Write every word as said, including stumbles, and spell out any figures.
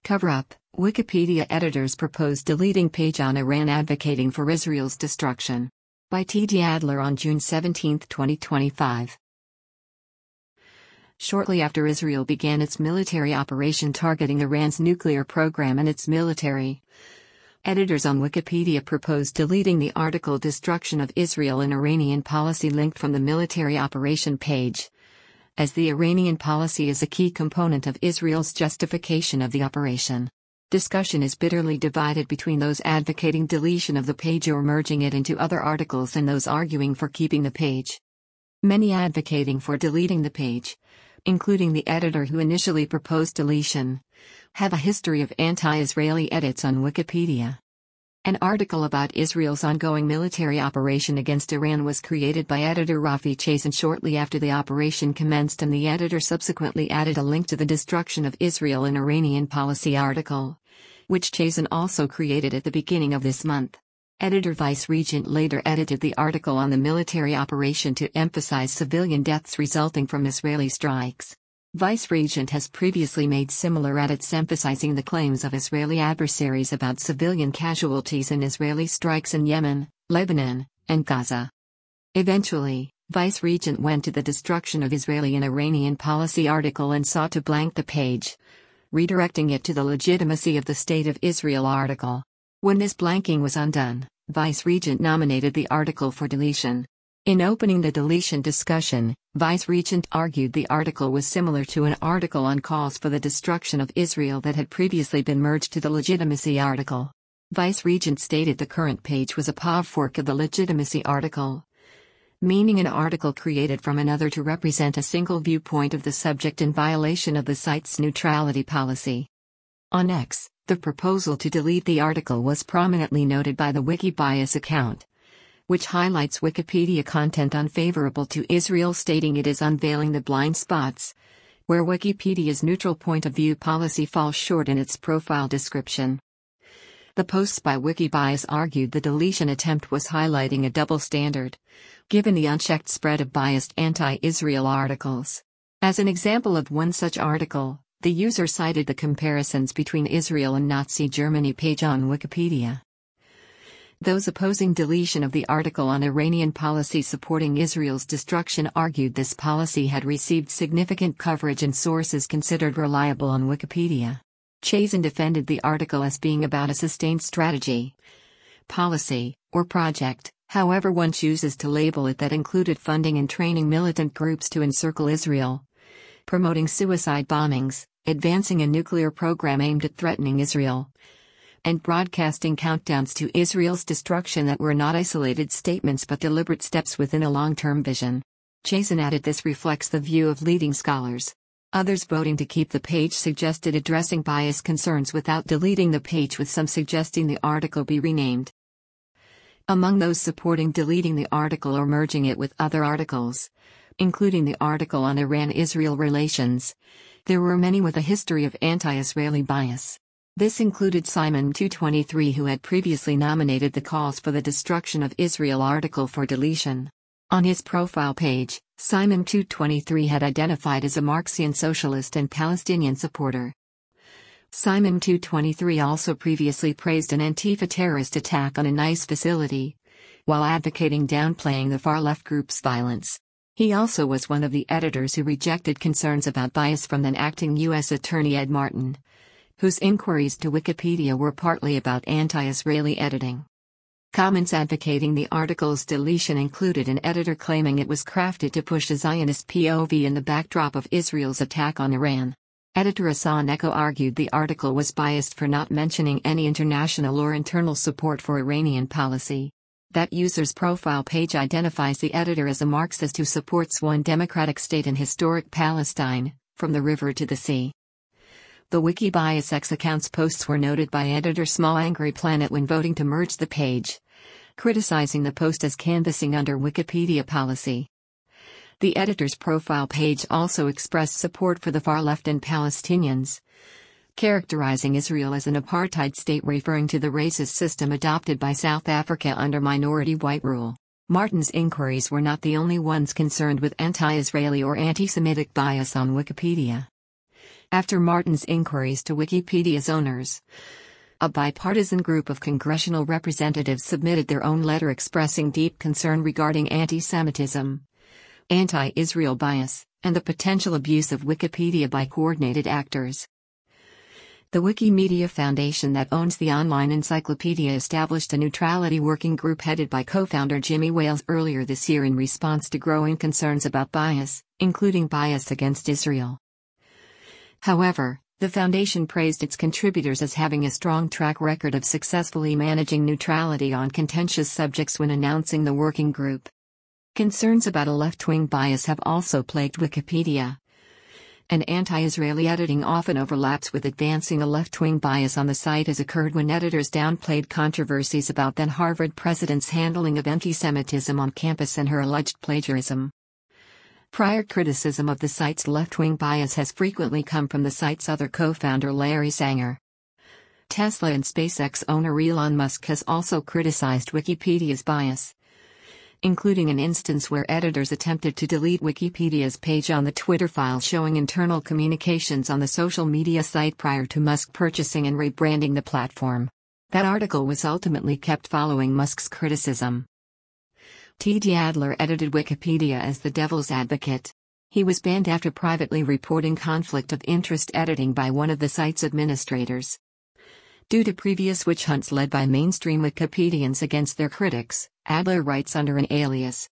Cover-up: Wikipedia editors propose deleting page on Iran advocating for Israel's destruction. By T J Adler on June seventeenth, twenty twenty-five. Shortly after Israel began its military operation targeting Iran's nuclear program and its military, editors on Wikipedia proposed deleting the article "Destruction of Israel in Iranian Policy" linked from the military operation page, as the Iranian policy is a key component of Israel's justification of the operation. Discussion is bitterly divided between those advocating deletion of the page or merging it into other articles and those arguing for keeping the page. Many advocating for deleting the page, including the editor who initially proposed deletion, have a history of anti-Israeli edits on Wikipedia. An article about Israel's ongoing military operation against Iran was created by editor Rafi Chazen shortly after the operation commenced, and the editor subsequently added a link to the Destruction of Israel in Iranian Policy article, which Chazen also created at the beginning of this month. Editor Vice Regent later edited the article on the military operation to emphasize civilian deaths resulting from Israeli strikes. Vice Regent has previously made similar edits emphasizing the claims of Israeli adversaries about civilian casualties in Israeli strikes in Yemen, Lebanon, and Gaza. Eventually, Vice Regent went to the Destruction of Israeli in Iranian Policy article and sought to blank the page, redirecting it to the Legitimacy of the State of Israel article. When this blanking was undone, Vice Regent nominated the article for deletion. In opening the deletion discussion, Vice Regent argued the article was similar to an article on calls for the destruction of Israel that had previously been merged to the Legitimacy article. Vice Regent stated the current page was a P O V fork of the Legitimacy article, meaning an article created from another to represent a single viewpoint of the subject in violation of the site's neutrality policy. On X, the proposal to delete the article was prominently noted by the Wikibias account, which highlights Wikipedia content unfavorable to Israel, stating it is unveiling the blind spots where Wikipedia's neutral point of view policy falls short in its profile description. The posts by Wikibias argued the deletion attempt was highlighting a double standard, given the unchecked spread of biased anti-Israel articles. As an example of one such article, the user cited the comparisons between Israel and Nazi Germany page on Wikipedia. Those opposing deletion of the article on Iranian policy supporting Israel's destruction argued this policy had received significant coverage and sources considered reliable on Wikipedia. Chazen defended the article as being about a sustained strategy, policy, or project, however one chooses to label it, that included funding and training militant groups to encircle Israel, promoting suicide bombings, advancing a nuclear program aimed at threatening Israel, and broadcasting countdowns to Israel's destruction that were not isolated statements but deliberate steps within a long-term vision. Chazen added this reflects the view of leading scholars. Others voting to keep the page suggested addressing bias concerns without deleting the page, with some suggesting the article be renamed. Among those supporting deleting the article or merging it with other articles, including the article on Iran-Israel relations, there were many with a history of anti-Israeli bias. This included Simon two twenty-three, who had previously nominated the calls for the destruction of Israel article for deletion. On his profile page, Simon two twenty-three had identified as a Marxian socialist and Palestinian supporter. Simon two twenty-three also previously praised an Antifa terrorist attack on a NICE facility, while advocating downplaying the far-left group's violence. He also was one of the editors who rejected concerns about bias from then acting U S Attorney Ed Martin, whose inquiries to Wikipedia were partly about anti-Israeli editing. Comments advocating the article's deletion included an editor claiming it was crafted to push a Zionist P O V in the backdrop of Israel's attack on Iran. Editor Hassan Echo argued the article was biased for not mentioning any international or internal support for Iranian policy. That user's profile page identifies the editor as a Marxist who supports one democratic state in historic Palestine, from the river to the sea. The Wikibias X account's posts were noted by editor Small Angry Planet when voting to merge the page, criticizing the post as canvassing under Wikipedia policy. The editor's profile page also expressed support for the far left and Palestinians, characterizing Israel as an apartheid state, referring to the racist system adopted by South Africa under minority white rule. Martin's inquiries were not the only ones concerned with anti-Israeli or anti-Semitic bias on Wikipedia. After Martin's inquiries to Wikipedia's owners, a bipartisan group of congressional representatives submitted their own letter expressing deep concern regarding anti-Semitism, anti-Israel bias, and the potential abuse of Wikipedia by coordinated actors. The Wikimedia Foundation that owns the online encyclopedia established a neutrality working group headed by co-founder Jimmy Wales earlier this year in response to growing concerns about bias, including bias against Israel. However, the foundation praised its contributors as having a strong track record of successfully managing neutrality on contentious subjects when announcing the working group. Concerns about a left-wing bias have also plagued Wikipedia. An anti-Israeli editing often overlaps with advancing a left-wing bias on the site, as occurred when editors downplayed controversies about then Harvard president's handling of anti-Semitism on campus and her alleged plagiarism. Prior criticism of the site's left-wing bias has frequently come from the site's other co-founder Larry Sanger. Tesla and SpaceX owner Elon Musk has also criticized Wikipedia's bias, including an instance where editors attempted to delete Wikipedia's page on the Twitter file showing internal communications on the social media site prior to Musk purchasing and rebranding the platform. That article was ultimately kept following Musk's criticism. T D Adler edited Wikipedia as the devil's advocate. He was banned after privately reporting conflict of interest editing by one of the site's administrators. Due to previous witch hunts led by mainstream Wikipedians against their critics, Adler writes under an alias,